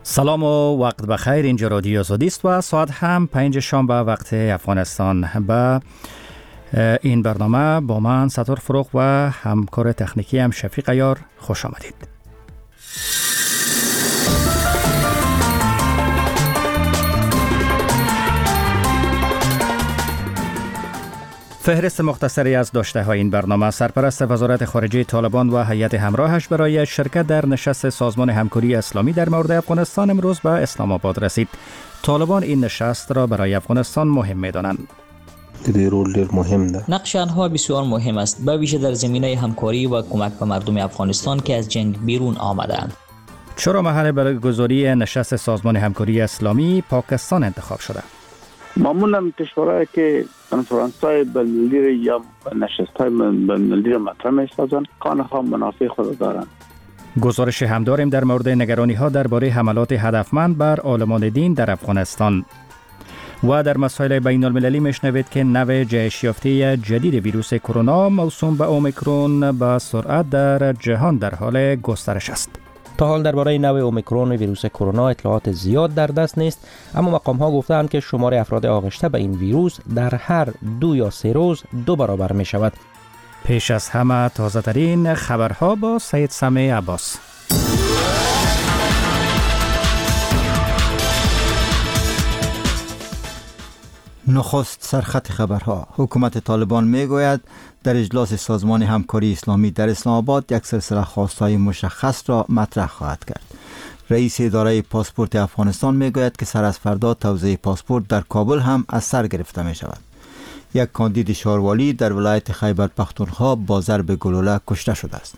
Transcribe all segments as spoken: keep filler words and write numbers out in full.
سلام و وقت بخیر. اینجا رادیو آزادی است و ساعت هم پنج شام به وقت افغانستان. به این برنامه با من ستار فروغ و همکار تکنیکی هم شفیق عیار خوش آمدید. فهرست مختصری از داشته های این برنامه: سرپرست وزارت خارجه طالبان و هیئت همراهش برای شرکت در نشست سازمان همکاری اسلامی در مورد افغانستان امروز به اسلام آباد رسید. طالبان این نشست را برای افغانستان مهم می‌دانند. رول مهم ده. نقش آنها بسیار مهم است، به ویژه در زمینه همکاری و کمک به مردم افغانستان که از جنگ بیرون آمده‌اند. چرا محل برگزاری نشست سازمان همکاری اسلامی پاکستان انتخاب شده؟ معمولا کشورهایی که کنفرانس‌های بین‌المللی یا نشست‌های بین‌المللی را مطرح می‌سازند، آنها منافع خود دارند. گزارش هم داریم در مورد نگرانی‌ها درباره حملات هدفمند بر عالمان دین در افغانستان. و در مسائل بین المللی میشنوید که نوع جهش یافته جدید ویروس کرونا موسوم به اومیکرون با سرعت در جهان در حال گسترش است. تا حال درباره نوع اومیکرون ویروس کرونا اطلاعات زیاد در دست نیست، اما مقام‌ها گفتند که شمار افراد آغشته به این ویروس در هر دو یا سه روز دو برابر می شود. پیش از همه تازه ترین خبرها با سید سمیع عباس. نخست سرخط خبرها: حکومت طالبان میگوید در اجلاس سازمان همکاری اسلامی در اسلام آباد یک سلسله خواستهای مشخص را مطرح خواهد کرد. رئیس اداره پاسپورت افغانستان میگوید که سر از فردا توزیع پاسپورت در کابل هم از سر گرفته می شود. یک کاندید شاروالی در ولایت خیبر پختونخوا با ضرب گلوله کشته شده است.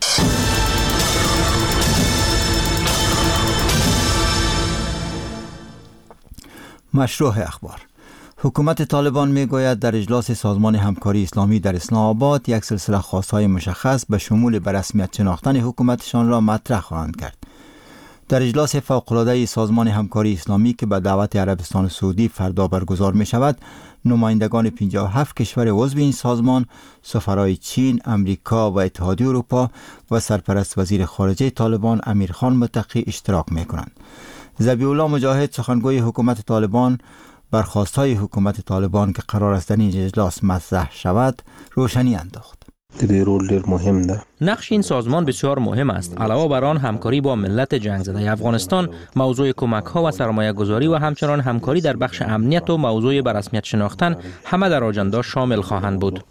مشروع اخبار: حکومت طالبان میگوید در اجلاس سازمان همکاری اسلامی در اسلام آباد یک سلسله خواستهای مشخص به شمول به رسمیت شناختن حکومتشان را مطرح خواهند کرد. در اجلاس فوق‌العاده سازمان همکاری اسلامی که به دعوت عربستان سعودی فردا برگزار می شود، نمایندگان پنجاه و هفت کشور عضو این سازمان، سفرای چین، امریکا و اتحادیه اروپا و سرپرست وزیر خارجه طالبان امیرخان متقی اشتراک می کنند. ذبیح الله مجاهد، سخنگوی حکومت طالبان، بر خواستهای حکومت طالبان که قرار است در این اجلاس مطرح شود روشنی انداخت. رول مهم ده. نقش این سازمان بسیار مهم است. علاوه بر آن، همکاری با ملت جنگ زده افغانستان، موضوع کمک ها و سرمایه گذاری و همچنان همکاری در بخش امنیت و موضوع به رسمیت شناختن همه در آجندا شامل خواهند بود.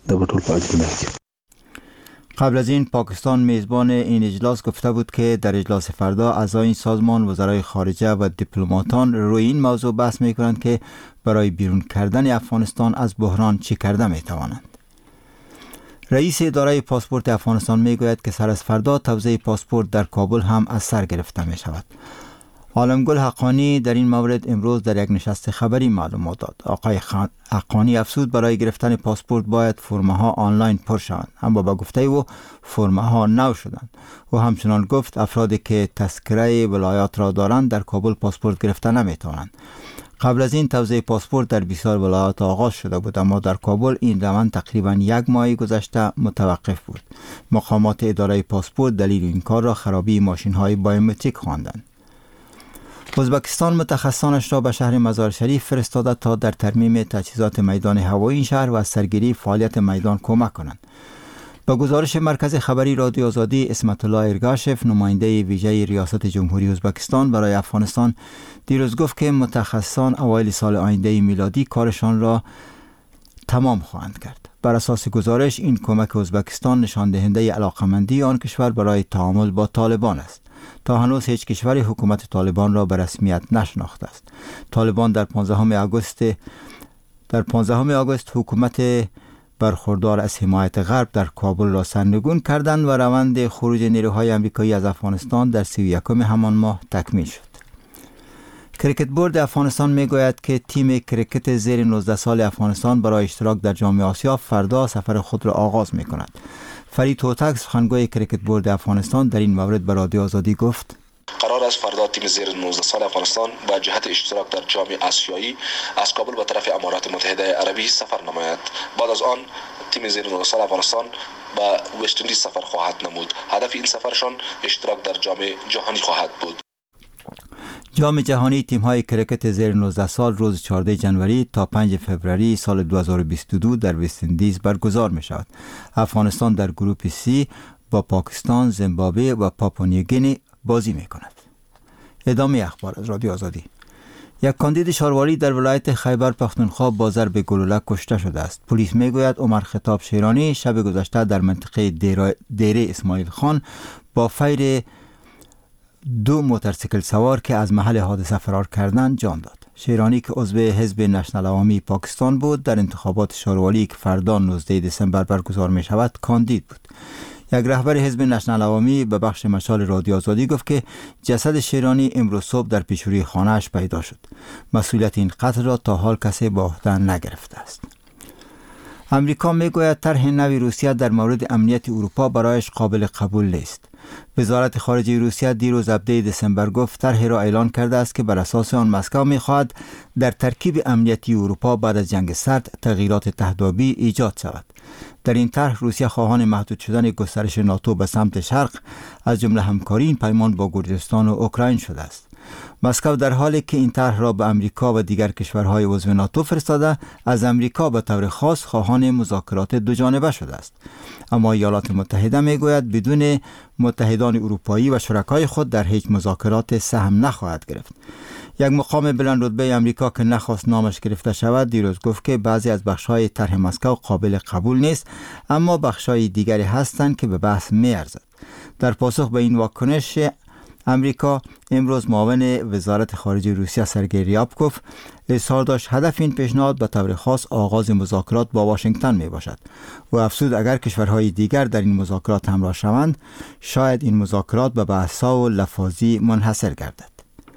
قبل از این پاکستان میزبان این اجلاس گفته بود که در اجلاس فردا اعضای این سازمان، وزرای خارجه و دیپلماتان روی این موضوع بحث می کنند که برای بیرون کردن افغانستان از بحران چی کرده می توانند. رئیس اداره پاسپورت افغانستان می گوید که سر از فردا توزیع پاسپورت در کابل هم از سر گرفته می شود. عالمگل حقانی در این مورد امروز در یک نشست خبری معلومات داد. آقای حقانی افزود برای گرفتن پاسپورت باید فرمه ها آنلاین پر شوند، اما با گفته او فرمه ها نو شدند. و همچنان گفت افرادی که تذکره ولایات را دارند در کابل پاسپورت گرفته نمی توانند. قبل از این توزیع پاسپورت در بسیار ولایات آغاز شده بود، اما در کابل این روند تقریبا یک ماه گذشته متوقف بود. مقامات اداره پاسپورت دلیل این کار را خرابی ماشین های بایومتریک خواندند. ازبکستان متخصصانش را به شهر مزار شریف فرستاده تا در ترمیم تجهیزات میدان هوایی این شهر و از سرگیری فعالیت میدان کمک کنند. با گزارش مرکز خبری رادیو آزادی، اسمت الله ارگاشف، نماینده ویژه ریاست جمهوری ازبکستان برای افغانستان، دیروز گفت که متخصصان اوایل سال آینده میلادی کارشان را تمام خواهند کرد. بر اساس گزارش این کمک ازبکستان نشان دهنده علاقمندی آن کشور برای تعامل با طالبان است. تا هنوز هیچ کشوری حکومت طالبان را به رسمیت نشناخته است. طالبان در پانزدهم آگوست در پانزدهم آگوست حکومت برخوردار از حمایت غرب در کابل را سرنگون کردند و روند خروج نیروهای آمریکایی از افغانستان در سی و یکم همان ماه تکمیل شد. کرکت بورد افغانستان میگوید که تیم کرکت زیر نوزده سال افغانستان برای اشتراک در جام آسیا فردا سفر خود را آغاز می کند. فرید هوتک، سخنگوی کرکت بورد افغانستان، در این مورد به رادیو آزادی گفت: قرار است فردا تیم زیر نوزده سال افغانستان با جهت اشتراک در جام آسیایی از کابل به طرف امارات متحده عربی سفر نماید. بعد از آن تیم زیر نوزده سال افغانستان به وست اندیز سفر خواهد نمود. هدف این سفرشان اشتراک در جام جهانی خواهد بود. جام جهانی تیم‌های کرکت زیر نوزده سال روز چهاردهم جنوری تا پنجم فوریه سال دو هزار و بیست و دو در وست اندیز برگزار می‌شود. افغانستان در گروپ سی با پاکستان، زیمبابوه و پاپوانیوگینی بازی می‌کند. ادامه اخبار از رادیو آزادی. یک کاندید شاروالی در ولایت خیبر پختونخوا با ضرب گلوله کشته شده است. پلیس میگوید عمر خطاب شیرانی شب گذشته در منطقه دیره اسماعیل خان با فیر دو موتورسیکل سوار که از محل حادثه فرار کردند جان داد. شیرانی که عضو حزب نشنل عوامی پاکستان بود در انتخابات شاروالی که فردا نوزدهم دسامبر برگزار می شود کاندید بود. یک رهبر حزب نشنل عوامی به بخش مشال رادیو آزادی گفت که جسد شیرانی امروز صبح در پیشروی خانه‌اش پیدا شد. مسئولیت این قتل را تا حال کسی به عهده نگرفته است. امریکا میگوید طرح نوی روسیه در مورد امنیت اروپا برایش قابل قبول نیست. وزارت خارجه روسیه دیروز هفدهم دسامبر گفت طرحی را اعلان کرده است که بر اساس آن مسکو می‌خواهد در ترکیب امنیتی اروپا بعد از جنگ سرد تغییرات تهدابی ایجاد شود. در این طرح روسیه خواهان محدود شدن گسترش ناتو به سمت شرق از جمله همکاری این پیمان با گرجستان و اوکراین شده است. مسکو در حالی که این طرح را به امریکا و دیگر کشورهای عضو ناتو فرستاده، از امریکا به طور خاص خواهان مذاکرات دو جانبه شده است. اما ایالات متحده میگوید بدون متحدان اروپایی و شرکای خود در هیچ مذاکرات سهم نخواهد گرفت. یک مقام بلند رتبه امریکا که نخواست نامش گرفته شود دیروز گفت که بعضی از بخش‌های طرح مسکو قابل قبول نیست، اما بخش‌های دیگری هستند که به بحث می‌ارزد. در پاسخ به این واکنش امریکا امروز معاون وزارت خارجه روسیه سرگئی ریابکوف اظهار داشت هدف این پیشنهاد به طور خاص آغاز مذاکرات با واشنگتن می باشد و افزود اگر کشورهای دیگر در این مذاکرات همراه شوند شاید این مذاکرات به بحث‌ها و لفاظی منحصر گردد.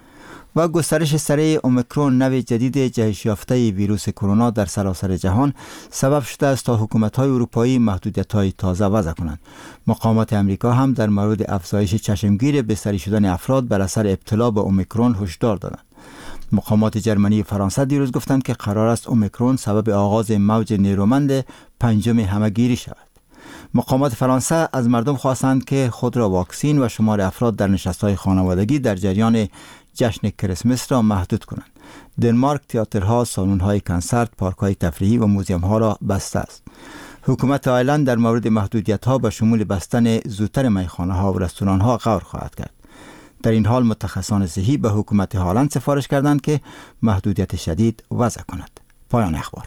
و گسترش سریع اومیکرون نوع جدید جهش یافته ویروس کرونا در سراسر جهان سبب شده است تا حکومت‌های اروپایی محدودیت‌های تازه وضع کنند. مقامات امریکا هم در مورد افزایش چشمگیر بستری شدن افراد بر اثر ابتلا به اومیکرون هشدار دادند. مقامات جرمنی و فرانسه دیروز گفتند که قرار است اومیکرون سبب آغاز موج نیرومند پنجم همه‌گیری شود. مقامات فرانسه از مردم خواستند که خود را واکسین و شمار افراد در نشست‌های خانوادگی در جریان جشن کریسمس را محدود کنند. دنمارک تئاترها، سالن‌های کنسرت، پارک‌های تفریحی و موزیم‌ها را بسته است. حکومت آیرلند در مورد محدودیت‌ها به شمول بستن زودتر میخانه‌ها و رستوران‌ها غور خواهد کرد. در این حال متخصصان صحی به حکومت هالند سفارش کردند که محدودیت شدید وضع کند. پایان اخبار.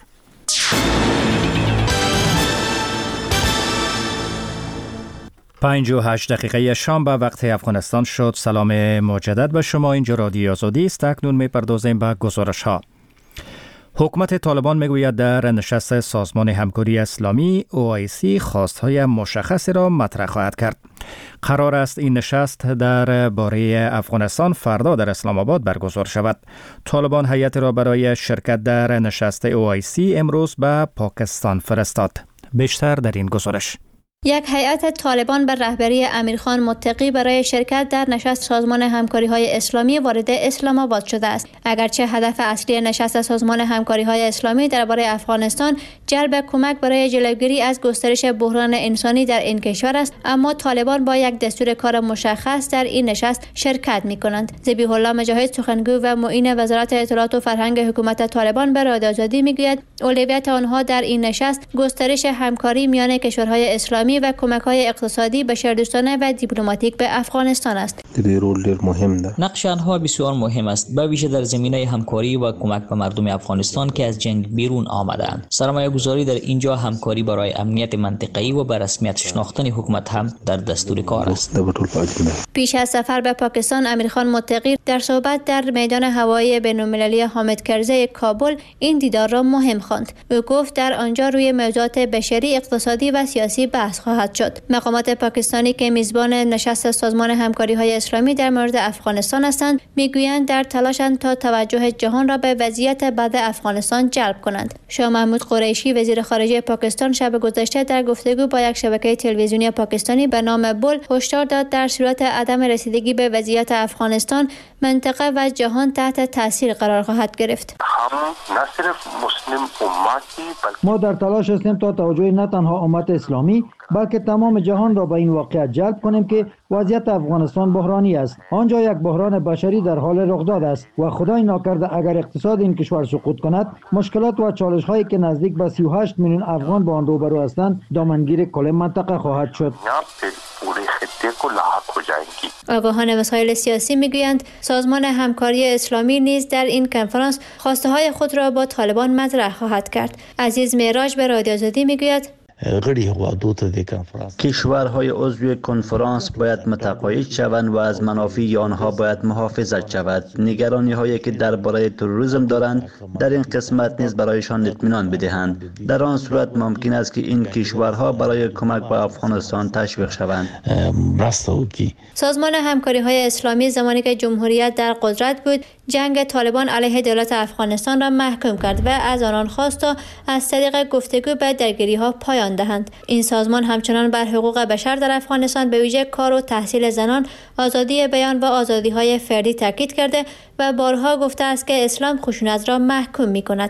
پنج و هشت دقیقه شام به وقت افغانستان شد. سلام مجدد به شما. اینجا رادیو آزادی است. اکنون می‌پردازیم به گزارش ها. حکومت طالبان میگوید در نشست سازمان همکاری اسلامی او آی سی خواستهای مشخصی را مطرح خواهد کرد. قرار است این نشست در باره افغانستان فردا در اسلام آباد برگزار شود. طالبان هیئت را برای شرکت در نشست او آی سی امروز به پاکستان فرستاد. بیشتر در این گزارش. یک هیئت طالبان بر رهبری امیرخان متقی برای شرکت در نشست سازمان همکاری‌های اسلامی وارد اسلام آباد شده است. اگرچه هدف اصلی نشست سازمان همکاری‌های اسلامی درباره افغانستان جلب کمک برای جلوگیری از گسترش بحران انسانی در این کشور است، اما طالبان با یک دستور کار مشخص در این نشست شرکت می‌کنند. ذبیح الله مجاهد سخنگو و معین وزارت اطلاعات و فرهنگ حکومت طالبان به رادیو آزادی می‌گوید اولویت آنها در این نشست گسترش همکاری میان کشورهای اسلامی و کمک‌های اقتصادی، بشردوستانه و دیپلماتیک به افغانستان است. رول ډیر مهم ده. نقش آنها بسیار مهم است، به ویژه در زمینه همکاری و کمک به مردم افغانستان که از جنگ بیرون آمده‌اند. سرمایه گذاری در اینجا همکاری برای امنیت منطقه‌ای و به رسمیت شناختن حکومت هم در دستور کار است. پیش از سفر به پاکستان امیرخان متقی در صحبت در میدان هوایی بین‌المللی حامد کرزی کابل این دیدار را مهم خواند. او گفت در آنجا روی موضوعات بشری، اقتصادی و سیاسی بحث خواهد شد. مقامات پاکستانی که میزبان نشست سازمان همکاری‌های اسلامی در مورد افغانستان هستند میگویند در تلاشند تا توجه جهان را به وضعیت بد افغانستان جلب کنند. شاه محمود قریشی وزیر خارجه پاکستان شب گذشته در گفتگو با یک شبکه تلویزیونی پاکستانی به نام بول هشدار داد در صورت عدم رسیدگی به وضعیت افغانستان منطقه و جهان تحت تاثیر قرار خواهد گرفت. ما در تلاش هستیم تا توجه نه تنها امت اسلامی بلکه تمام جهان را به این واقعیت جلب کنیم که وضعیت افغانستان بحرانی است. آنجا یک بحران بشری در حال رخ داده است و خدای ناکرده اگر اقتصاد این کشور سقوط کند، مشکلات و چالش هایی که نزدیک به سی و هشت میلیون افغان با آن روبرو هستند دامنگیر کل منطقه خواهد شد. آگاهان مسائل سیاسی میگویند سازمان همکاری اسلامی نیز در این کنفرانس خواسته های خود را با طالبان مطرح خواهد کرد. عزیز معراج به رادیو آزادی میگوید کشورهای عضو کنفرانس باید متقاعد شوند و از منافع آنها باید محافظت شود. نگرانی هایی که درباره تروریسم دارند در این قسمت نیز برایشان اطمینان بدهند. در آن صورت ممکن است که این کشورها برای کمک به افغانستان تشویق شوند. سازمان همکاری های اسلامی زمانی که جمهوریت در قدرت بود جنگ طالبان علیه دولت افغانستان را محکوم کرد و از آنان خواست تا از طریق گفتگو به درگیری ها پایان دهند. این سازمان همچنان بر حقوق بشر در افغانستان به ویژه کار و تحصیل زنان، آزادی بیان و آزادی های فردی تاکید کرده و بارها گفته است که اسلام خشونت را محکوم می کند.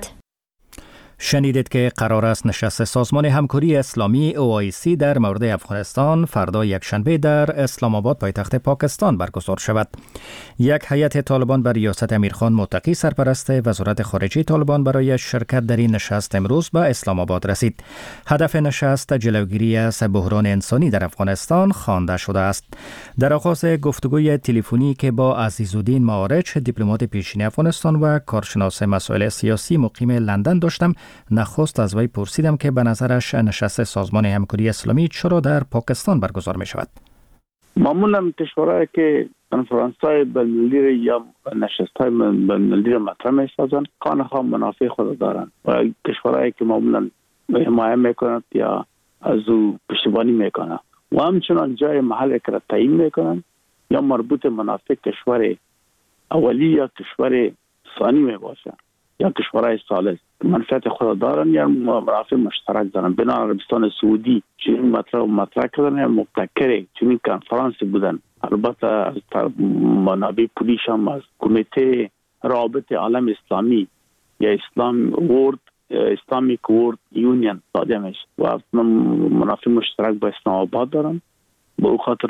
شنیدید که قرار است نشست سازمان همکاری اسلامی او آی سی در مورد افغانستان فردا یکشنبه در اسلام آباد پایتخت پاکستان برگزار شود. یک هیئت طالبان بر ریاست امیرخان متقی سرپرست وزارت خارجه طالبان برای شرکت در این نشست امروز به اسلام آباد رسید. هدف نشست جلوگیری از بحران انسانی در افغانستان خوانده شده است. در آغاز گفتگوی تلفنی که با عزیزالدین معارج دیپلمات پیشین افغانستان و کارشناس مسائل سیاسی مقیم لندن داشتم، نخست از وی پرسیدم که به نظرش نشست سازمان همکاری اسلامی چرا در پاکستان برگزار می شود. معمولا کشورهایی که کنفرانس‌های بین‌المللی یا نشست‌های بین‌المللی را مطرح می‌سازند خانه‌ها منافع خود دارند و کشورهایی که معمولا حمایت می‌کنند یا از او پشتیبانی می‌کنند و همچنان جای محل که را تعیین می‌کنند یا مربوط منافع کشور اولی یا کشور ثانی می‌باشد یا کشورهای ثالث منفعت خود دارن یا منافع مشترک دارن. بنا عربستان سعودی چنین مطرح مطرح کردن یا مبتکر چنین کنفرانس بودن. البته از منابع پولیش هم از کمیته رابط عالم اسلامی یا اسلام ورد اسلامیک ورد یونین صادمش و منافع مشترک با اسلام آباد دارن. به خاطر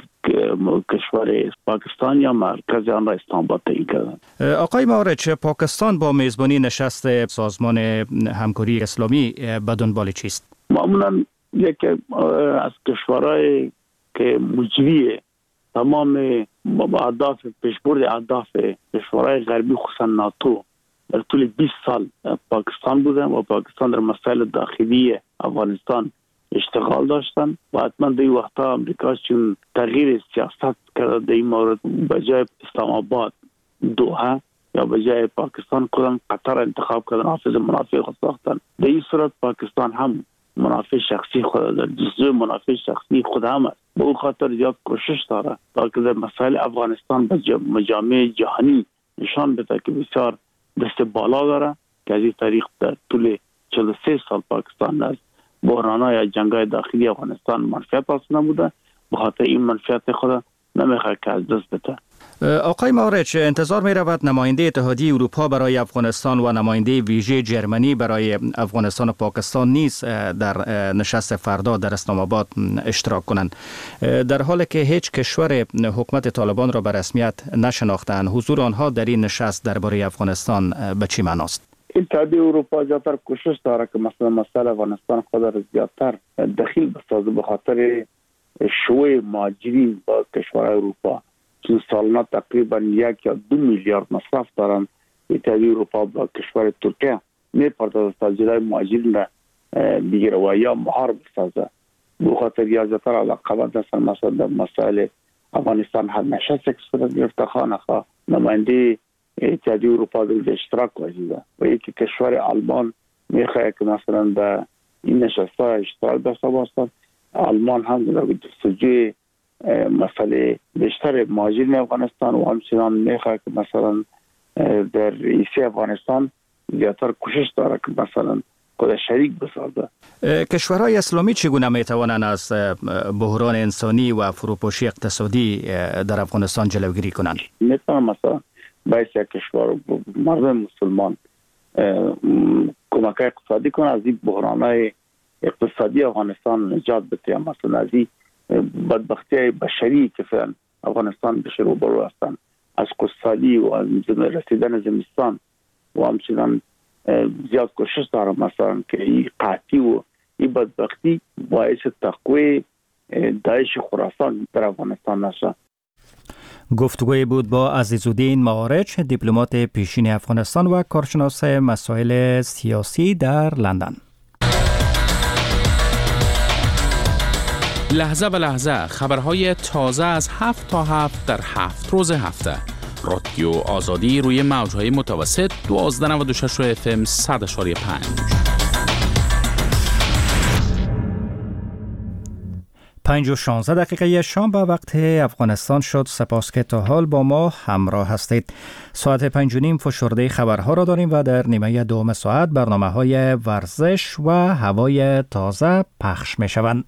کشور پاکستان یا مرکز آن را اسلام آباد تعیین کردند. آقای معارج، پاکستان با میزبانی نشست سازمان همکاری اسلامی به دنبال چیست؟ معمولا یکی از کشورهای که مجری تمام اهداف پیشبرد اهداف کشورهای غربی خصوصا ناتو در طول بیست سال پاکستان بودن و پاکستان در مسائل داخلی افغانستان اشتغال داشتن و حتما در این وقتا امریکا چون تغییر سیاست کرده در این مورد به جای اسلام آباد دوحه یا به جای پاکستان کدام قطر انتخاب کردن حافظ منافع خود ساختن. در این صورت پاکستان هم منافع شخصی خود در جزء منافع شخصی خود هم است. به او خاطر زیاد کوشش داره تا که در مسائل افغانستان به مجامع جهانی نشان بده که بسیار دست بالا داره که از این طریق در طول چهل و سه سال پاکستان است بحران‌ها یا جنگ‌های داخلی افغانستان منفعت حاصل نموده، به خاطر این منفعت خود نمیخواد که از دست بده. آقای معارج، انتظار می رود نماینده اتحادیه اروپا برای افغانستان و نماینده ویژه جرمنی برای افغانستان و پاکستان نیز در نشست فردا در اسلام آباد اشتراک کنند، در حالی که هیچ کشور حکومت طالبان را به رسمیت نشناختند. حضور آنها در این نشست درباره افغانستان به چه معناست؟ اتحادیه اروپا زیادتر کوشش داره که مثلا مسئله افغانستان خود را زیادتر دخیل بسازه، به خاطر شوی مهاجرین با کشورهای اروپا چون سالانه تقریبا یک یا دو میلیارد مصرف دارن. اتحادیه اروپا با کشور ترکیه میپردازه تا جلوی مهاجرین را بگیره و یا مهار بسازه. به خاطر یا زیادتر علاقمند هستن مثلا مسائل افغانستان هر نشست که صورت گرفته خانه نماینده اتحادیه اروپا در اشتراک وجیده و یکی کشور آلمان میخواه که مثلا به این نشست ها اشتراک داشته باشد. آلمان هم در جستجوی مسئله بیشتر مهاجرین افغانستان و همچنان میخواه که مثلا در ایسی افغانستان زیادتر کوشش داره که مثلا خود شریک بسازه. کشورهای اسلامی چگونه میتوانند از بحران انسانی و فروپاشی اقتصادی در افغانستان جلوگیری کنند؟ میتونن مثلا باید یک کشور مردم مسلمان کمک اقتصادی کنه، از این بحرانهای اقتصادی افغانستان نجات بده. مثلا از این بدبختی بشری که فعلا افغانستان بشه روبرو هستن، از اقتصادی و از رسیدن زمستان و همچنان زیاد کوشش دارم مثلا که این قحطی و این بدبختی باعث تقوی داعش خراسان در افغانستان نشه. گفتگوی بود با عزیزالدین معارج، دیپلمات پیشین افغانستان و کارشناس مسائل سیاسی در لندن. لحظه به لحظه خبرهای تازه از هفت تا هفت در هفت روز هفته. رادیو آزادی روی موجهای متوسط دوازده نود و شش اف ام صد و پنج. پنج و شانزده دقیقه شام به وقت افغانستان شد. سپاس که تا حال با ما همراه هستید. ساعت پنج و نیم فشرده خبرها را داریم و در نیمه دوم ساعت برنامه های ورزش و هوای تازه پخش می شوند.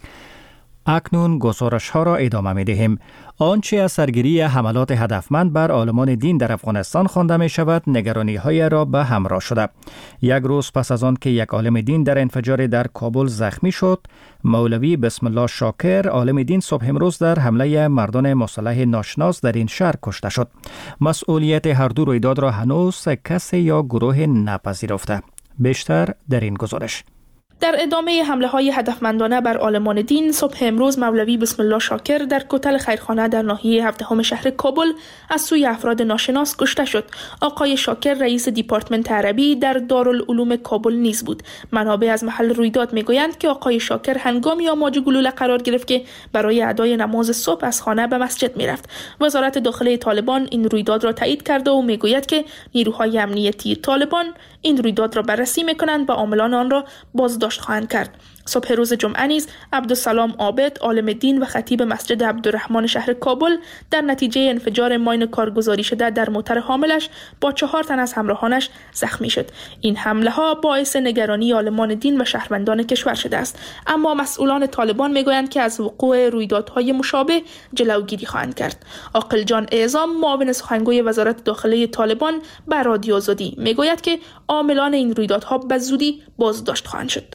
اکنون گزارش ها را ادامه می دهیم. آنچه از سرگیری حملات هدفمند بر عالمان دین در افغانستان خوانده می شود نگرانی های را به همراه شده. یک روز پس از آن که یک عالم دین در انفجار در کابل زخمی شد، مولوی بسم الله شاکر عالم دین صبح امروز در حمله مردان مسلح ناشناس در این شهر کشته شد. مسئولیت هر دو رویداد را هنوز کسی یا گروه نپذیرفته. بیشتر در این گزارش. در ادامه حمله های هدفمندانه بر عالمان دین، صبح امروز مولوی بسم الله شاکر در کتل خیرخانه در ناحیه هفدهم شهر کابل از سوی افراد ناشناس کشته شد. آقای شاکر رئیس دیپارتمنت عربی در دارالعلوم کابل نیز بود. منابع از محل رویداد میگویند که آقای شاکر هنگامی آماج گلوله قرار گرفت که برای ادای نماز صبح از خانه به مسجد میرفت. وزارت داخله طالبان این رویداد را تایید کرده و میگوید که نیروهای امنیتی طالبان این رویداد را بررسی میکنند و عاملان آن را بازداشت خواهند کرد. صبح روز جمعه نیز عبدالسلام عابد عالم دین و خطیب مسجد عبدالرحمن شهر کابل در نتیجه انفجار ماین کارگزاری شده در موتر حاملش با چهار تن از همراهانش زخمی شد. این حمله ها باعث نگرانی عالمان دین و شهروندان کشور شده است، اما مسئولان طالبان میگویند که از وقوع رویدادهای مشابه جلوگیری خواهند کرد. عاقل جان اعظام معاون سخنگوی وزارت داخله طالبان بر رادیو آزادی میگوید که عاملان این رویدادها به زودی بازداشت خواهند شد.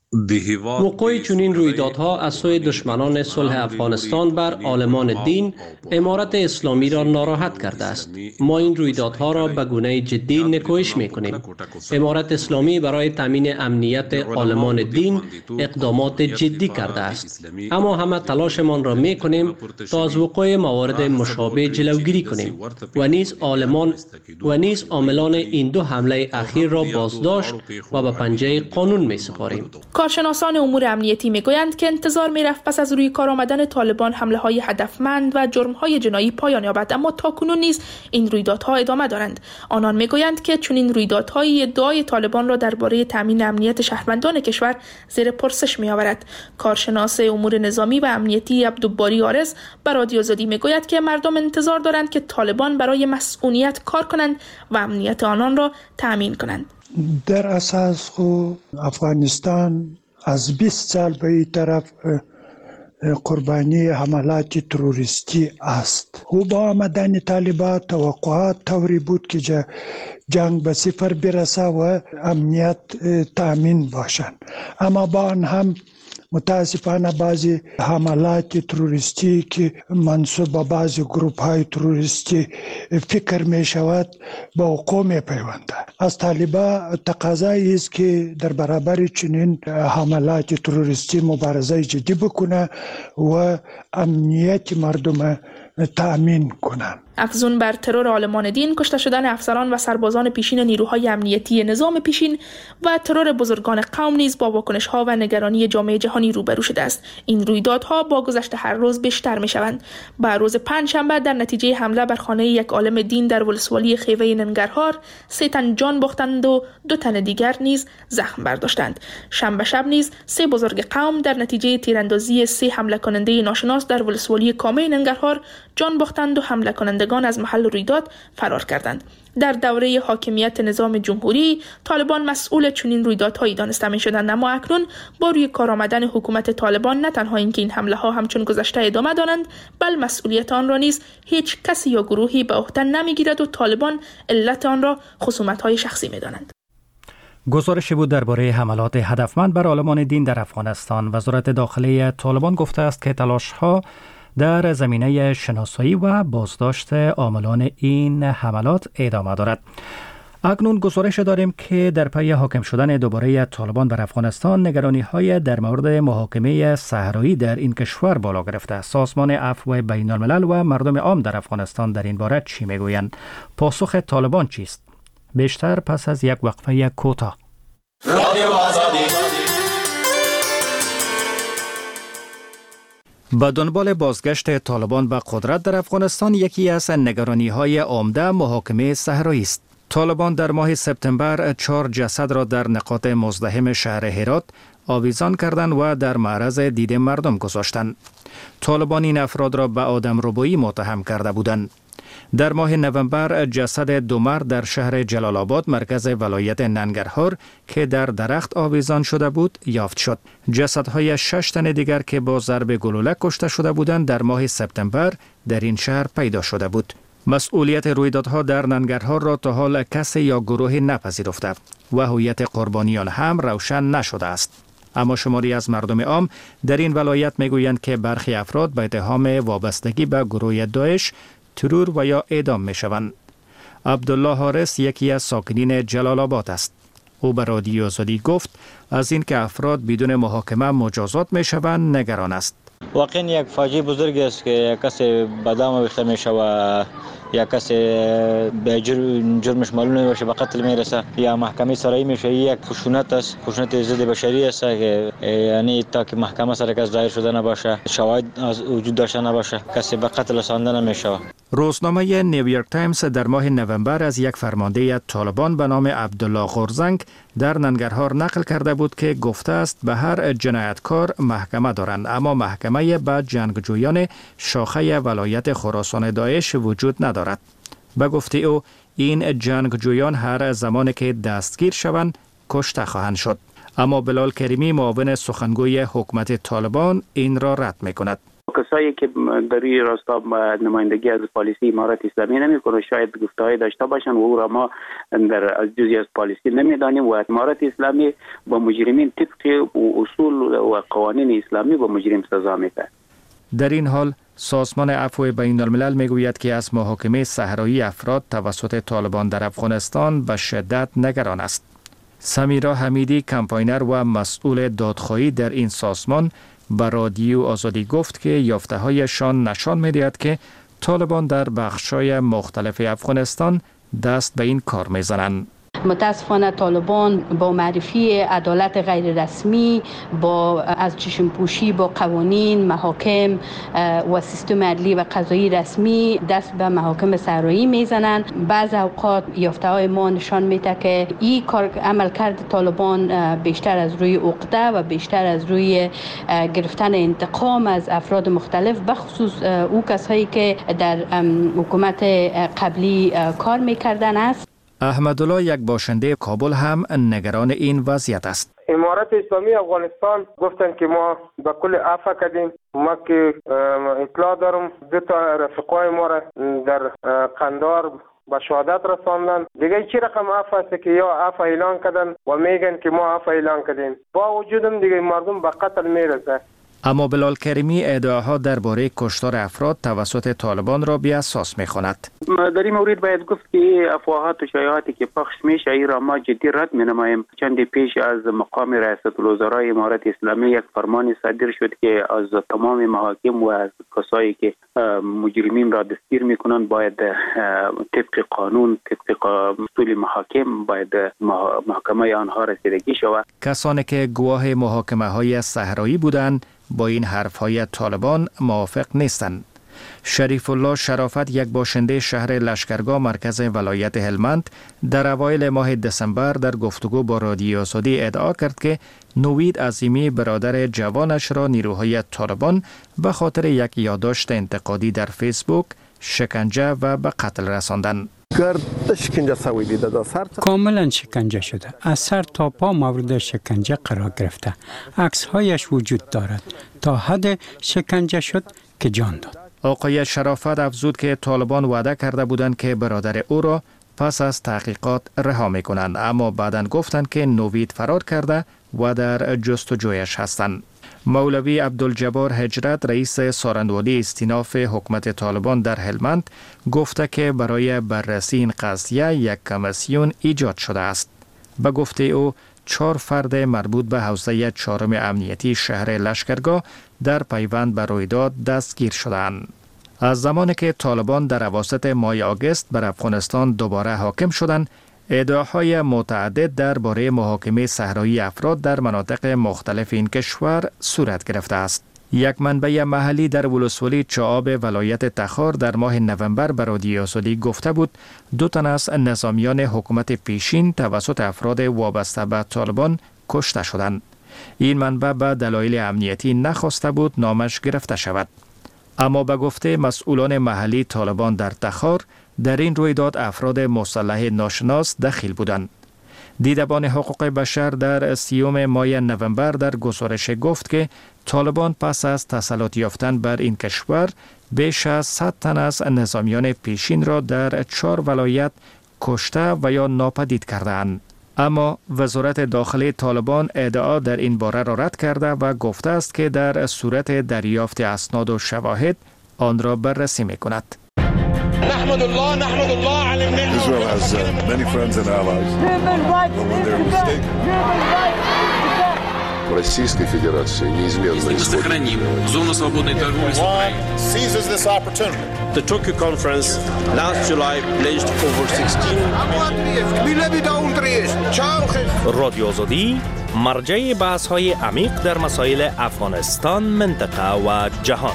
وقوع چنین رویدادها از سوی دشمنان صلح افغانستان بر عالمان دین امارت اسلامی را ناراحت کرده است. ما این رویدادها را به گونه جدی نکوهش می‌کنیم. امارت اسلامی برای تامین امنیت عالمان دین اقدامات جدی کرده است، اما همه تلاشمان را می‌کنیم تا از وقوع موارد مشابه جلوگیری کنیم و نیز عالمان و نیز عاملان این دو حمله اخیر را بازداشت و به پنجه قانون می‌سپاریم. کارشناسان امور امنیتی میگویند که انتظار میرفت پس از روی کار آمدن طالبان حمله های هدفمند و جرم های جنایی پایان یابد، اما تاکنون نیز این رویدادها ادامه دارند. آنان میگویند که چنین رویدادهای ادعای طالبان را درباره تامین امنیت شهروندان کشور زیر پرسش میآورد. کارشناس امور نظامی و امنیتی عبدالباری عارض بر رادیو آزادی میگوید که مردم انتظار دارند که طالبان برای مسئولیت کار کنند و امنیت آنان را تامین کنند. در اساس خو افغانستان از بیست سال به این طرف قربانی حملات تروریستی است. او با آمدن طالبان توقعات طوری بود که جنگ به صفر برسه و امنیت تامین باشند، اما با آن هم متاسفانه بعضی حملات تروریستی که منسوب به بعضی گروپ های تروریستی فکر می شود با وقوع می پیونده. از طالبان تقاضایی است که در برابر چنین حملات تروریستی مبارزه جدی بکنه و امنیت مردم تأمین کنند. افزون بر ترور عالمان دین، کشته شدن افسران و سربازان پیشین نیروهای امنیتی نظام پیشین و ترور بزرگان قوم نیز با واکنش‌ها و نگرانی جامعه جهانی روبرو شده است. این رویدادها با گذشت هر روز بیشتر می‌شوند. با روز پنجشنبه در نتیجه حمله بر خانه یک عالم دین در ولسوالی خیوه ننگرهار، سه تن جان باختند و دو تن دیگر نیز زخم برداشتند. شنبه شب نیز سه بزرگ قوم در نتیجه تیراندازی سه حمله کننده ناشناس در ولسوالی کامه ننگرهار جان باختند و حمله کننده رانندگان از محل رویداد فرار کردند. در دوره حاکمیت نظام جمهوری طالبان مسئول چنین رویدادهایی دانسته می‌شدند، اما اکنون با روی کار آمدن حکومت طالبان نه تنها اینکه این حمله ها همچون گذشته ادامه دارند، بل مسئولیت آن را نیز هیچ کسی یا گروهی به عهده نمیگیرد و طالبان علت آن را خصومت‌های شخصی می‌دانند. گزارشی بود درباره حملات هدفمند بر عالمان دین در افغانستان. وزارت داخلی طالبان گفته است که تلاش‌ها در زمینه شناسایی و بازداشت عاملان این حملات ادامه دارد. اکنون گزارش داریم که در پی حاکم شدن دوباره طالبان بر افغانستان نگرانی‌های در مورد محاکمه صحرایی در این کشور بالا گرفته. سازمان عفو بین الملل و مردم عام در افغانستان در این باره چی میگویند؟ پاسخ طالبان چیست؟ بیشتر پس از یک وقفه کوتاه. به دنبال بازگشت طالبان به قدرت در افغانستان یکی از نگرانی‌های عمده محاکمه صحرایی است. طالبان در ماه سپتامبر چهار جسد را در نقاط مزدحم شهر هرات آویزان کردند و در معرض دید مردم گذاشتند. طالبان این افراد را به آدمربایی متهم کرده بودند. در ماه نوامبر جسد دو مرد در شهر جلال آباد مرکز ولایت ننگرهار که در درخت آویزان شده بود یافت شد. جسدهای شش تن دیگر که با ضرب گلوله کشته شده بودند در ماه سپتامبر در این شهر پیدا شده بود. مسئولیت رویدادها در ننگرهار را تا حال کسی یا گروهی نپذیرفته و هویت قربانیان هم روشن نشده است. اما شماری از مردم عام در این ولایت میگویند که برخی افراد به اتهام وابستگی به گروه داعش ترور و یا اعدام می شوند. عبدالله حارس یکی از ساکنین جلال آباد است. او به رادیو آزادی گفت از این که افراد بدون محاکمه مجازات می شوند نگران است. واقعا یک فاجعه بزرگی است که کسی به دام آویخته می شود، یا کسی به جرمش معلوم نمیشه به قتل میرسه، یا محکمه سرایی میشه. یک خشونت است، خشونت ضد بشری است که یعنی تا که محکمه سر کس دایر شده نباشه، شواهد وجود داشته نباشه، کسی به قتل رسانده نمیشه. روزنامه نیویورک تایمز در ماه نوامبر از یک فرمانده طالبان به نام عبدالله غورزنگ در ننگرهار نقل کرده بود که گفته است به هر جنایتکار محکمه دارند، اما محکمه به جنگجویان شاخه ولایت خراسان داعش وجود ندارد. به گفته او این جنگجویان هر زمانی که دستگیر شوند کشته خواهند شد. اما بلال کریمی معاون سخنگوی حکومت طالبان این را رد می‌کند. کسایی که در این راستا نمایندگی از پالیسی امارت اسلامی نمی‌کنه شاید گفته‌های داشته باشن و او را ما در از جزئی از پالیسی نمی‌دانیم و امارت اسلامی با مجرمین طبق اصول و قوانین اسلامی با مجرم سزا میده. در این حال سازمان عفو بین الملل میگوید که از محاکمه صحرایی افراد توسط طالبان در افغانستان به شدت نگران است. سمیرا حمیدی کمپاینر و مسئول دادخواهی در این سازمان به رادیو آزادی گفت که یافته‌هایشان نشان می‌دهد که طالبان در بخش‌های مختلف افغانستان دست به این کار می‌زنند. متاسفانه طالبان با معرفی عدالت غیر رسمی، با از چشم پوشی با قوانین، محاکم و سیستم عدلی و قضایی رسمی دست به محاکم صحرایی میزنند. بعض اوقات یافته‌های ما نشان میده که این کار عملکرد طالبان بیشتر از روی عقده و بیشتر از روی گرفتن انتقام از افراد مختلف، بخصوص او کسایی که در حکومت قبلی کار میکردن است. احمدالله یک باشنده کابل هم نگران این وضعیت است. امارت اسلامی افغانستان گفتن که ما به کل عفو کردیم. ما که اطلاع دارم دو تا رفقای ما را در قندار به شهادت رساندن. دیگه چی رقم عفو است که یا عفو اعلان کردن و میگن که ما عفو اعلان کردیم، با وجودم دیگه مردم به قتل میرسه. اما بلال کریمی ادعاها درباره کشتار افراد توسط طالبان را بی اساس می‌خواند. در این مورد باید گفت که افواهات و شایعاتی که پخش میشه این را ما جدی رد می‌نماییم. چند پیش از مقام رئاسة الوزراء امارت اسلامی یک فرمان صادر شد که از تمام محاکم و از کسایی که مجرمین را دستگیر میکنند باید طبق قانون، طبق اصول محاکم باید محاکمه آنها رسیدگی شود. کسانی که گواه محاکمه‌های صحرایی بودند با این حرف‌های طالبان موافق نیستند. شریف الله شرافت یک باشنده شهر لشکرگاه مرکز ولایت هلمند در اوایل ماه دسامبر در گفتگو با رادیو آزادی ادعا کرد که نوید عظیمی برادر جوانش را نیروهای طالبان به خاطر یک یادداشت انتقادی در فیسبوک شکنجه و به قتل رساندن. کاملا شکنجه شده، از سر تا پا مورد شکنجه قرار گرفته. عکس هایش وجود دارد. تا حد شکنجه شد که جان داد. آقای شرافت افزود که طالبان وعده کرده بودند که برادر او را پس از تحقیقات رها میکنند، اما بعداً گفتند که نوید فرار کرده و در جستجویش هستند. مولوی عبدالجبار هجرت رئیس سارندوالی استیناف حکومت طالبان در هلمند گفته که برای بررسی این قضیه یک کمیسیون ایجاد شده است. به گفته او چهار فرد مربوط به حوزه چهارم امنیتی شهر لشکرگاه در پیوند به رویداد دستگیر شدند. از زمانی که طالبان در اواسط ماه آگوست بر افغانستان دوباره حاکم شدند، ادعاهای متعدد درباره محاکمه صحرایی افراد در مناطق مختلف این کشور صورت گرفته است. یک منبع محلی در ولسوالی چعاب ولایت تخار در ماه نوامبر به رادیو آزادی گفته بود دو تن از نظامیان حکومت پیشین توسط افراد وابسته به طالبان کشته شدند. این منبع به دلایل امنیتی نخواسته بود نامش گرفته شود. اما به گفته مسئولان محلی طالبان در تخار، در این رویداد افراد مسلح ناشناس دخیل بودند. دیدبان حقوق بشر در سیوم ماه نوامبر در گزارش گفت که طالبان پس از تسلط یافتن بر این کشور بیش از صد تن از نظامیان پیشین را در چهار ولایت کشته و یا ناپدید کردند. اما وزارت داخلی طالبان ادعا در این باره را رد کرده و گفته است که در صورت دریافت اسناد و شواهد آن را بررسی می‌کند. نحمد الله نحمد الله على النعمة. Israel has uh, many friends and allies. But when they're mistaken. Российской Федерации неизменно сохраним зону свободной торговли с Украиной. Seizes this opportunity. The Tokyo conference last July pledged over sixteen. رادیو آزادی مرجع بحث‌های عمیق در مسائل افغانستان، منطقه و جهان.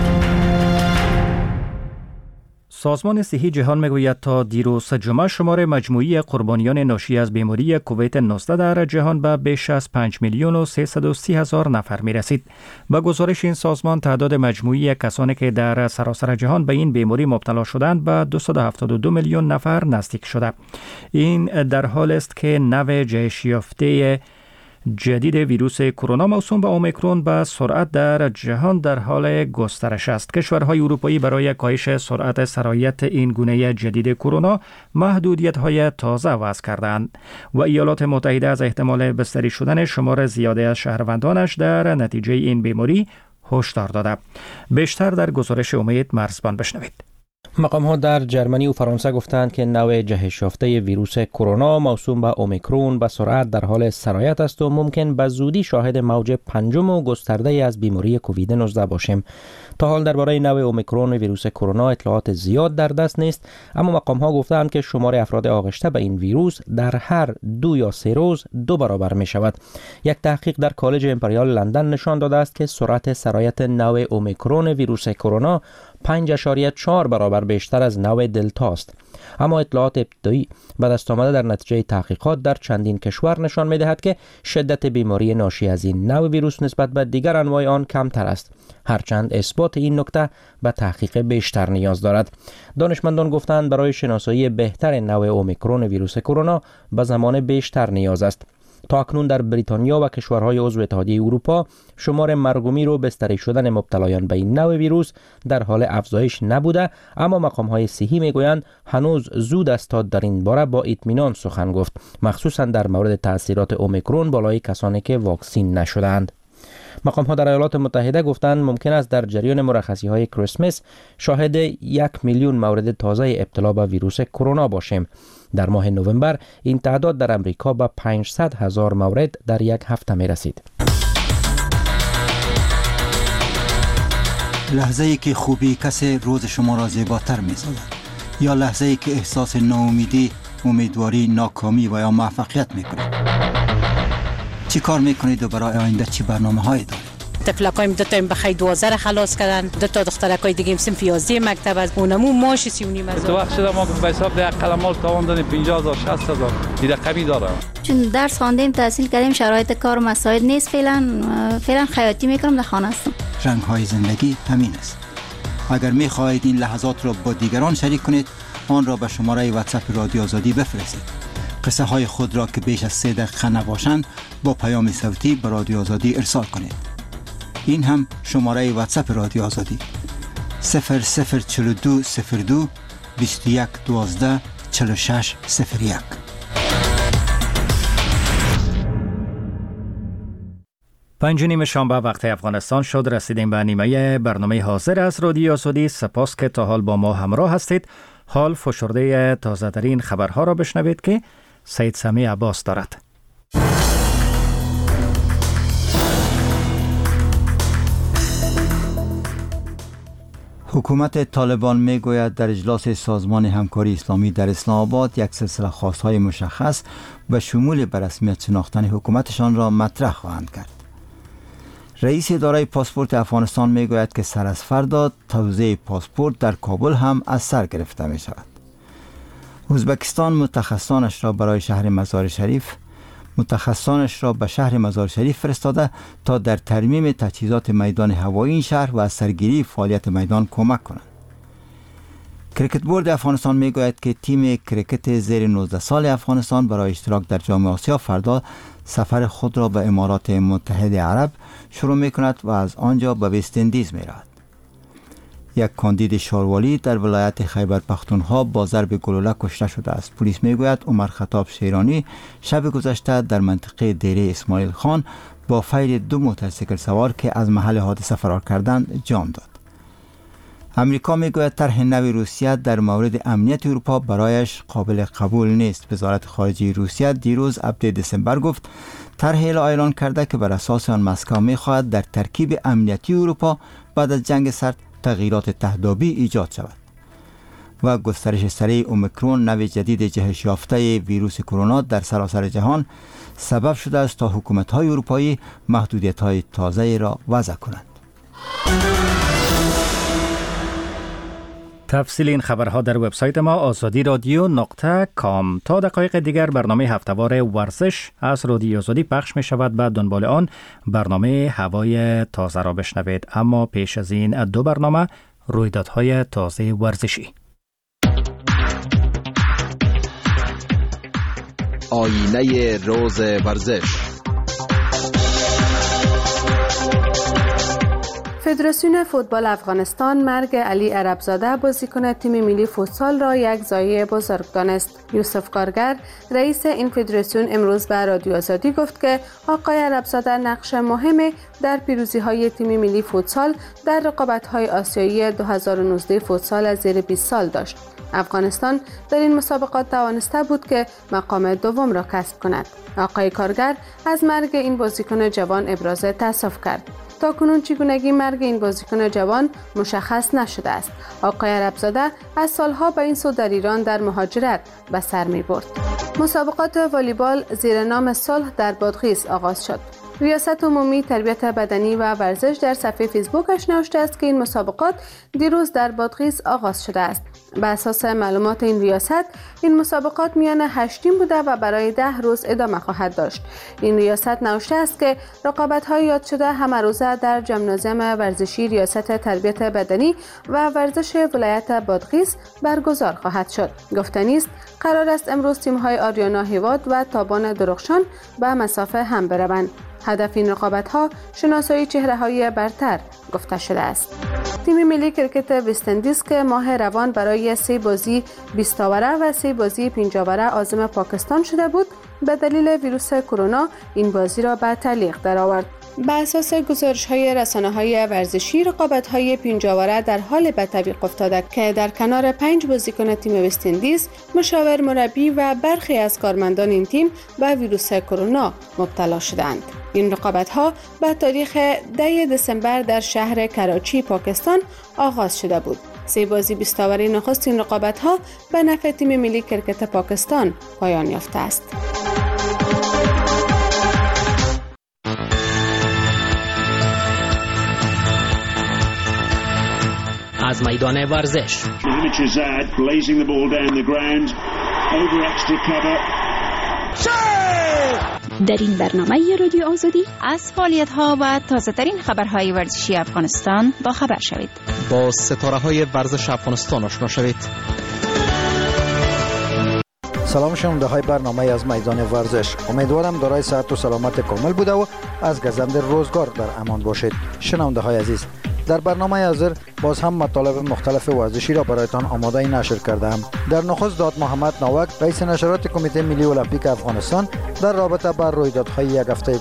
سازمان صحی جهان میگوید تا دیروز جمعه شمار مجموعی قربانیان ناشی از بیماری کووید نوزده در جهان به بیش از پنج میلیون و سیصد و سی هزار نفر می رسید. با گزارش این سازمان تعداد مجموعی کسانی که در سراسر جهان به این بیماری مبتلا شدند به دویست و هفتاد و دو میلیون نفر نزدیک شده. این در حال است که نوع جهش یافته جدید ویروس کرونا موسوم به اومیکرون به سرعت در جهان در حال گسترش است. کشورهای اروپایی برای کاهش سرعت سرایت این گونه جدید کرونا محدودیت‌های تازه وضع کردند و ایالات متحده از احتمال بستری شدن شمار زیاده از شهروندانش در نتیجه این بیماری هشدار داده. بیشتر در گزارش امید مرزبان بشنوید. مقام ها در جرمنی و فرانسه گفتند که نوع جهش یافته ویروس کرونا موسوم به اومیکرون به سرعت در حال سرایت است و ممکن به زودی شاهد موج پنجم و گسترده از بیماری کووید نوزده باشیم. تا حال درباره نوع اومیکرون ویروس کرونا اطلاعات زیاد در دست نیست، اما مقام ها گفتند که شمار افراد آغشته به این ویروس در هر دو یا سه روز دو برابر می شود. یک تحقیق در کالج امپریال لندن نشان داده است که سرعت سرایت نوع اومیکرون ویروس کرونا پنج اشاریه چهار برابر بیشتر از نوع دلتا است. اما اطلاعات ابتدایی به دست آمده در نتیجه تحقیقات در چندین کشور نشان می دهد که شدت بیماری ناشی از این نوع ویروس نسبت به دیگر انواع آن کمتر است، هرچند اثبات این نکته به تحقیق بیشتر نیاز دارد. دانشمندان گفتند برای شناسایی بهتر نوع اومیکرون ویروس کرونا به زمان بیشتر نیاز است. تا اکنون در بریتانیا و کشورهای عضو اتحادیه اروپا شمار مرگومی رو بستری شدن مبتلایان به این نوع ویروس در حال افزایش نبوده، اما مقام‌های صحی میگویند هنوز زود است تا در این باره با اطمینان سخن گفت، مخصوصا در مورد تاثیرات اومیکرون بالای کسانی که واکسین نشدند. مقام ها در ایالات متحده گفتند ممکن است در جریان مرخصی های کریسمس شاهد یک میلیون مورد تازه ابتلا به ویروس کرونا باشیم. در ماه نوامبر این تعداد در امریکا به پانصد هزار مورد در یک هفته می رسید. لحظه ای که خوبی کسی روز شما را زیباتر می سازد، یا لحظه ای که احساس ناامیدی، امیدواری، ناکامی و یا موفقیت می کنید. چی کار میکنید و برای آینده چی برنامه هایی دارید؟ تفلکایم دو تا بخیر دوازده خلاص کردن، دو تا دخترکای دیگه صنف یازده مکتب از اونمو ماش سی و نیم هزار. تو وقت شده ما به حساب ده قلمال تاوان دادیم پنجاه هزار شصت هزار این رقمی داره. چون درس خواندیم تحصیل کردیم شرایط کار مساعد نیست، فعلا فعلا خیاطی میکنم در خانه هستم. رنگ های زندگی همین است. اگر می خواهید این لحظات را با دیگران شریک کنید، آن را به شماره واتساپ رادیو آزادی بفرستید. قصه های خود را که بیش از سه دقیقه نباشند با پیام صوتی به رادیو آزادی ارسال کنید. این هم شماره واتساپ رادیو آزادی صفر صفر چهل و دو صفر دو بیست و یک دوازده چهل و شش صفر یک. پنج نیم شنبه وقت افغانستان شد. رسیدیم به نیمه برنامه حاضر از رادیو آزادی. سپاس که تا حال با ما همراه هستید. حال فشرده تازه ترین خبرها را بشنوید که سید سمی عباس دارد. حکومت طالبان می گوید در اجلاس سازمان همکاری اسلامی در اسلام آباد یک سلسله خواست‌های مشخص به شمول به رسمیت شناختن حکومتشان را مطرح خواهند کرد. رئیس اداره پاسپورت افغانستان می گوید که سر از فردا توزیع پاسپورت در کابل هم از سر گرفته می شود. ازبکستان متخصصانش را برای شهر مزار شریف متخصصانش را به شهر مزار شریف فرستاده تا در ترمیم تجهیزات میدان هوایی این شهر و از سرگیری فعالیت میدان کمک کنند. کریکت بورد افغانستان می گوید که تیم کریکت زیر نوزده سال افغانستان برای اشتراک در جام آسیا فردا سفر خود را به امارات متحده عرب شروع می کند و از آنجا به وست اندیز می رود. یک کاندید شاروالی در ولایت خیبر پختونخوا با ضرب گلوله کشته شده است. پلیس می گوید عمر خطاب شیرانی شب گذشته در منطقه دیره اسماعیل خان با فیر دو موتورسیکل سوار که از محل حادثه فرار کردند جان داد. امریکا می گوید طرح نو روسیه در مورد امنیت اروپا برایش قابل قبول نیست. وزارت خارجه روسیه دیروز ابد دسامبر گفت طرح اعلان کرده که بر اساس آن مسکو می خواهد در ترکیب امنیتی اروپا بعد از جنگ سرد تغییرات تهدابی ایجاد شود. و گسترش سریع اومیکرون نوع جدید جهش یافته ویروس کرونا در سراسر جهان سبب شده است تا حکومت‌های اروپایی محدودیت‌های تازه را وضع کنند. تفصیل این خبرها در وبسایت ما آزادی رادیو نقطه کام. تا دقایق دیگر برنامه هفته‌وار ورزش از رادیو آزادی پخش می شود. بعد دنبال آن برنامه هوای تازه را بشنوید. اما پیش از این دو برنامه رویدادهای تازه ورزشی. آینه روز ورزش. فدراسیون فوتبال افغانستان مرگ علی عربزاده بازیکن تیم ملی فوتسال را یک ضایعه بزرگ دانست. یوسف کارگر رئیس این فدراسیون امروز به رادیو آزادی گفت که آقای عربزاده نقش مهمی در پیروزی‌های تیم ملی فوتسال در رقابت‌های آسیایی دو هزار و نوزده فوتسال از زیر بیست سال داشت. افغانستان در این مسابقات توانسته بود که مقام دوم را کسب کند. آقای کارگر از مرگ این بازیکن جوان ابراز تأسف کرد. تا کنون چگونگی مرگ این بازیکن جوان مشخص نشده است. آقای عربزاده از سالها به این سو در ایران در مهاجرت به سر می برد. مسابقات والیبال زیر نام صلح در بادغیس آغاز شد. ریاست عمومی تربیت بدنی و ورزش در صفحه فیسبوکش نوشته است که این مسابقات دیروز در بادغیس آغاز شده است. به اساس معلومات این ریاست این مسابقات میان هشت تیم بوده و برای ده روز ادامه خواهد داشت. این ریاست نوشته است که رقابت‌های یاد شده همه روزه در جمنازیوم ورزشی ریاست تربیت بدنی و ورزش ولایت بادغیس برگزار خواهد شد. گفتنی است قرار است امروز تیم‌های آریانا هیواد و تابان درخشان به مسافه هم بروند. هدف این رقابت‌ها شناسایی چهره‌های برتر گفته شده است. تیم ملی کریکت وست اندیز که ماه روان برای سه بازی بیست اوره و سه بازی پنج اوره عازم پاکستان شده بود، به دلیل ویروس کرونا این بازی را به تعلیق درآورد. بر اساس گزارش‌های رسانه‌های ورزشی رقابت‌های پنج اوره در حال به تعویق افتاده که در کنار پنج بازیکن تیم وست اندیز، مشاور مربی و برخی از کارمندان این تیم به ویروس کرونا مبتلا شدند. این رقابت‌ها به تاریخ ده دسامبر در شهر کراچی پاکستان آغاز شده بود. سه بازی بیست اوره نخست این رقابت‌ها به نفع تیم ملی کریکت پاکستان پایان یافته است. از میدان ورزش در این برنامه رادیو آزادی از فعالیت‌ها و تازه‌ترین خبرهای ورزشی افغانستان با خبر شوید. با ستاره‌های ورزش افغانستان آشنا شوید. سلام شنونده های برنامه از میدان ورزش. امیدوارم دارای صحت و سلامت کامل بوده و از گزند روزگار در امان باشید. شنونده های عزیز، در برنامه حاضر باز هم مطالب مختلف ورزشی را برایتان آماده نشر کردم. در نخست داد محمد ناوک رئیس نشرات کمیته ملی المپیک افغانستان در رابطه با رویدادهای یک هفته